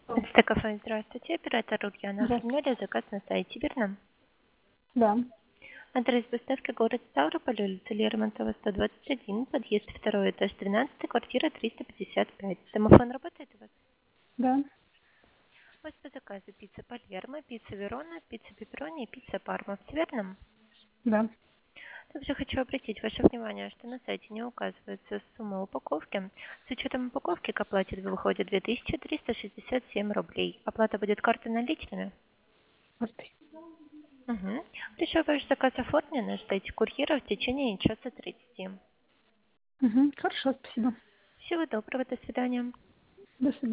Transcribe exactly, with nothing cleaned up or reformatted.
Это кафе, здравствуйте, оператор Ульяна. Здравствуйте. Оформляли заказ на сайте, верно? Да. Адрес доставки город Ставрополь, улица Лермонтова, сто двадцать один, подъезд второй, этаж тринадцать, квартира триста пятьдесят пять. Домофон работает у вас? Да. У вас по заказу пицца Пальермо, пицца Верона, пицца Пепперони и пицца Парма, все верно? Да. Также хочу обратить ваше внимание, что на сайте не указывается сумма упаковки. С учетом упаковки к оплате выходит две тысячи триста шестьдесят семь рублей. Оплата будет картой наличными? Картой. Угу. Еще ваш заказ оформлен, ждите курьера в течение часа тридцати. Угу. Хорошо, спасибо. Всего доброго, до свидания. До свидания.